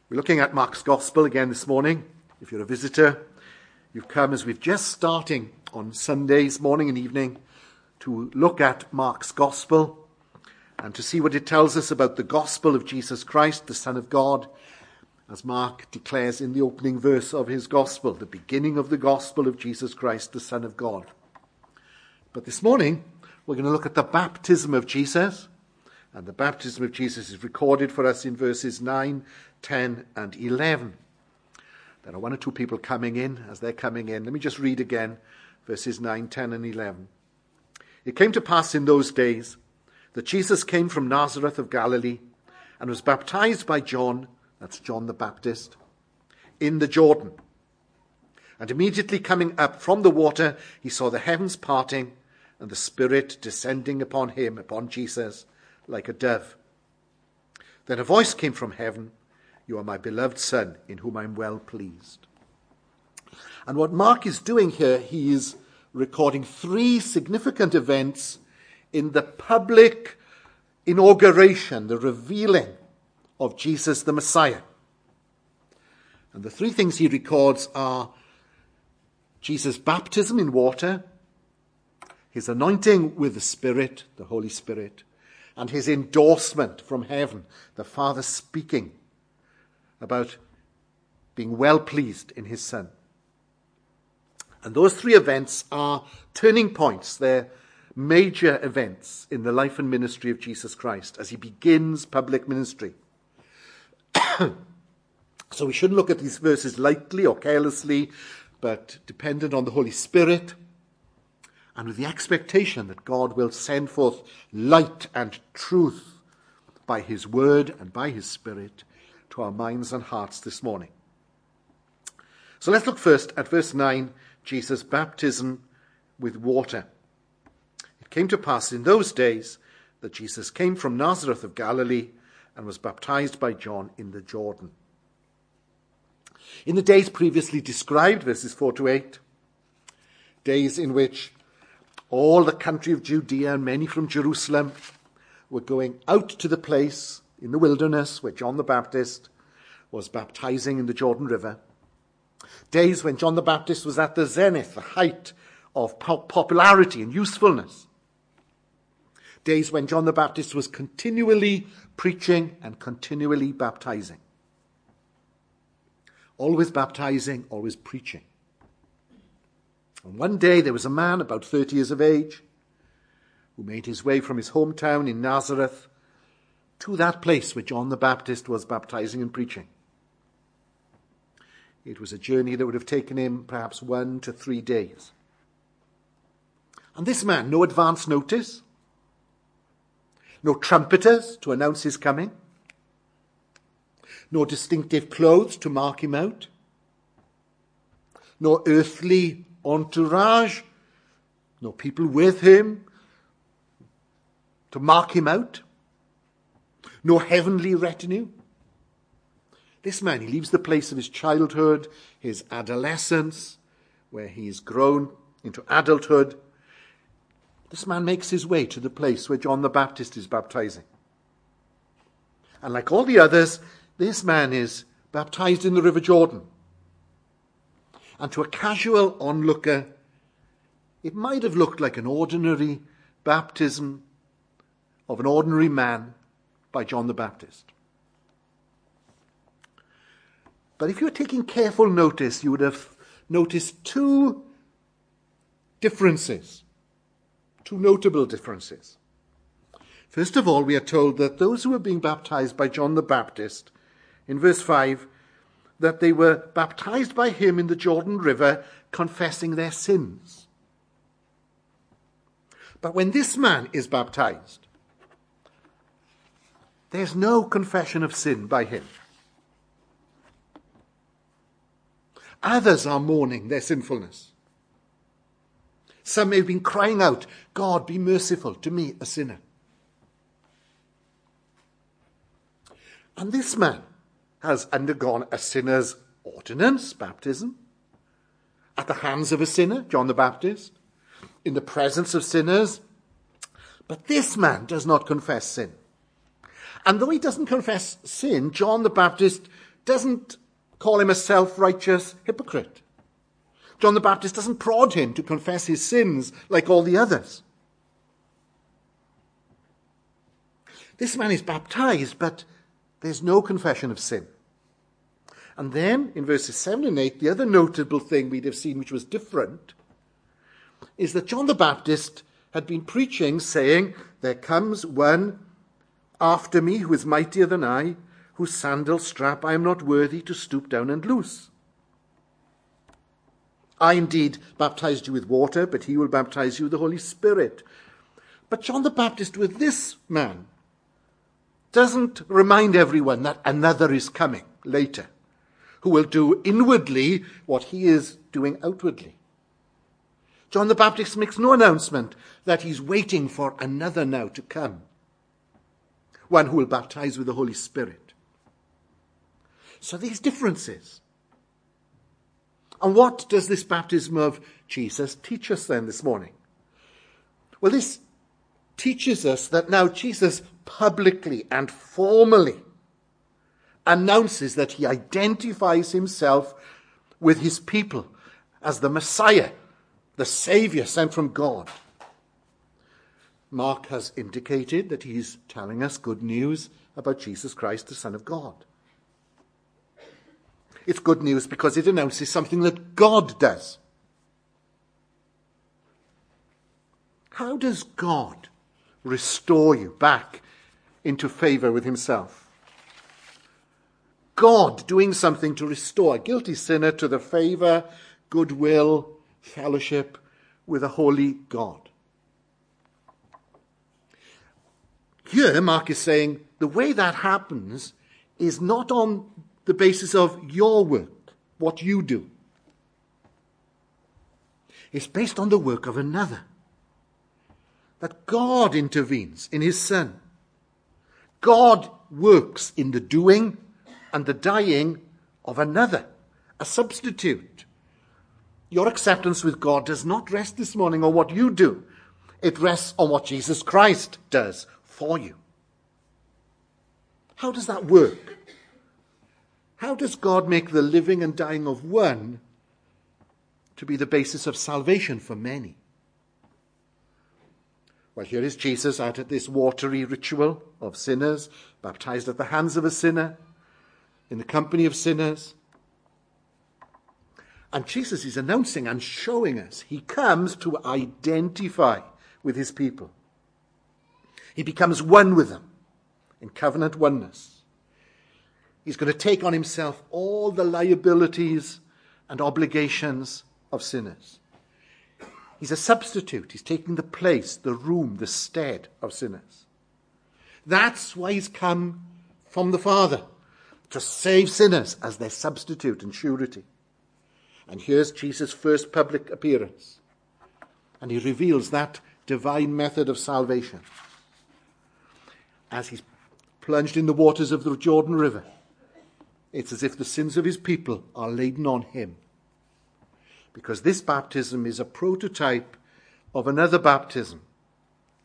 We're looking at Mark's Gospel again this morning. If you're a visitor, you've come as we've just starting on Sundays morning and evening to look at Mark's Gospel and to see what it tells us about the gospel of Jesus Christ, the Son of God, as Mark declares in the opening verse of his Gospel, the beginning of the gospel of Jesus Christ, the Son of God. But this morning, we're going to look at the baptism of Jesus. And the baptism of Jesus is recorded for us in verses 9, 10 and 11. There are one or two people coming in. As they're coming in, let me just read again verses 9, 10 and 11. It came to pass in those days that Jesus came from Nazareth of Galilee and was baptized by John, that's John the Baptist, in the Jordan. And immediately coming up from the water, he saw the heavens parting and the Spirit descending upon him, upon Jesus, like a dove. Then a voice came from heaven, "You are my beloved Son, in whom I am well pleased." And what Mark is doing here, he is recording three significant events in the public inauguration, the revealing of Jesus the Messiah. And the three things he records are Jesus' baptism in water, his anointing with the Spirit, the Holy Spirit, and his endorsement from heaven, the Father speaking about being well pleased in his Son. And those three events are turning points. They're major events in the life and ministry of Jesus Christ as he begins public ministry. So we shouldn't look at these verses lightly or carelessly, but dependent on the Holy Spirit, and with the expectation that God will send forth light and truth by his word and by his Spirit to our minds and hearts this morning. So let's look first at verse 9, Jesus' baptism with water. It came to pass in those days that Jesus came from Nazareth of Galilee and was baptized by John in the Jordan. In the days previously described, verses 4 to 8, days in which all the country of Judea and many from Jerusalem were going out to the place in the wilderness where John the Baptist was baptizing in the Jordan River. Days when John the Baptist was at the zenith, the height of popularity and usefulness. Days when John the Baptist was continually preaching and continually baptizing. Always baptizing, always preaching. And one day there was a man about 30 years of age who made his way from his hometown in Nazareth to that place where John the Baptist was baptizing and preaching. It was a journey that would have taken him perhaps 1 to 3 days. And this man, no advance notice, no trumpeters to announce his coming, no distinctive clothes to mark him out, no earthly entourage, no people with him to mark him out, no heavenly retinue. This man, he leaves the place of his childhood, his adolescence, where he's grown into adulthood. This man makes his way to the place where John the Baptist is baptizing. And like all the others, this man is baptized in the River Jordan. And to a casual onlooker, it might have looked like an ordinary baptism of an ordinary man by John the Baptist. But if you were taking careful notice, you would have noticed two differences, two notable differences. First of all, we are told that those who were being baptized by John the Baptist, in verse 5, that they were baptized by him in the Jordan River, confessing their sins. But when this man is baptized, there's no confession of sin by him. Others are mourning their sinfulness. Some may have been crying out, "God, be merciful to me, a sinner." And this man has undergone a sinner's ordinance, baptism, at the hands of a sinner, John the Baptist, in the presence of sinners. But this man does not confess sin. And though he doesn't confess sin, John the Baptist doesn't call him a self-righteous hypocrite. John the Baptist doesn't prod him to confess his sins like all the others. This man is baptized, but there's no confession of sin. And then, in verses 7 and 8, the other notable thing we'd have seen which was different is that John the Baptist had been preaching, saying, "There comes one after me who is mightier than I, whose sandal strap I am not worthy to stoop down and loose. I indeed baptized you with water, but he will baptize you with the Holy Spirit." But John the Baptist, with this man, doesn't remind everyone that another is coming later, who will do inwardly what he is doing outwardly. John the Baptist makes no announcement that he's waiting for another now to come, one who will baptize with the Holy Spirit. So these differences. And what does this baptism of Jesus teach us then this morning? Well, this teaches us that now Jesus publicly and formally announces that he identifies himself with his people as the Messiah, the Saviour sent from God. Mark has indicated that he's telling us good news about Jesus Christ, the Son of God. It's good news because it announces something that God does. How does God restore you back into favour with himself? God doing something to restore a guilty sinner to the favour, goodwill, fellowship with a holy God. Here, Mark is saying the way that happens is not on the basis of your work, what you do. It's based on the work of another. That God intervenes in his Son. God works in the doing and the dying of another, a substitute. Your acceptance with God does not rest this morning on what you do. It rests on what Jesus Christ does for you. How does that work? How does God make the living and dying of one to be the basis of salvation for many? Well, here is Jesus out at this watery ritual of sinners, baptized at the hands of a sinner, in the company of sinners. And Jesus is announcing and showing us he comes to identify with his people. He becomes one with them in covenant oneness. He's going to take on himself all the liabilities and obligations of sinners. He's a substitute. He's taking the place, the room, the stead of sinners. That's why he's come from the Father, to save sinners as their substitute and surety. And here's Jesus' first public appearance. And he reveals that divine method of salvation. As he's plunged in the waters of the Jordan River, it's as if the sins of his people are laden on him. Because this baptism is a prototype of another baptism